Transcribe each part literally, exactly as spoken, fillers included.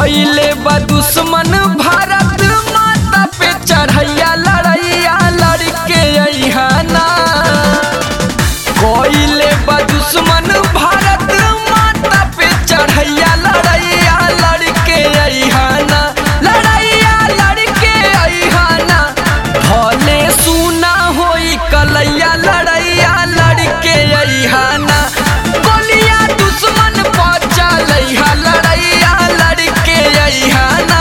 कोइले बा दुश्मन भारत माता पे चढ़ैया लड़ैया लड़के अइहाना। कोइले बा दुश्मन भारत माता पे चढ़ैया लड़ैया लड़के अइहाना, लड़ैया लड़के अइहाना। भले सुना होई कलैया लड़ैया लड़के अइहाना। गोलिया दुश्मन पर चलैहा लड़ैया लड़के अइहाना।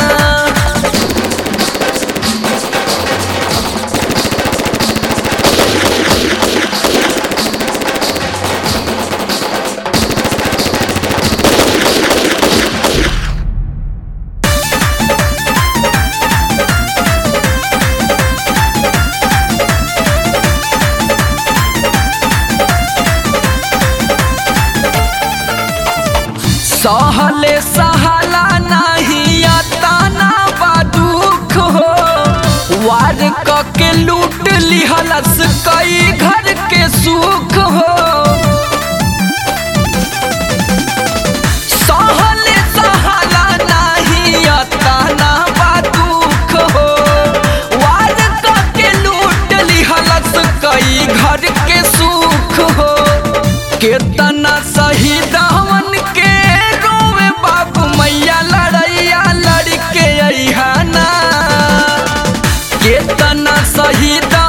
सहले सहला नहीं ताना बा दुख हो, वार के लूट लिहलस कई घर के सुख हो। सहले सहला नहीं ताना बा दुख हो, वार के लूट लिहलस कई घर के सुख हो। केतना शहीदवन के रोवे बाबू मैया लड़ैया लड़के अइहाना। केतना शहीद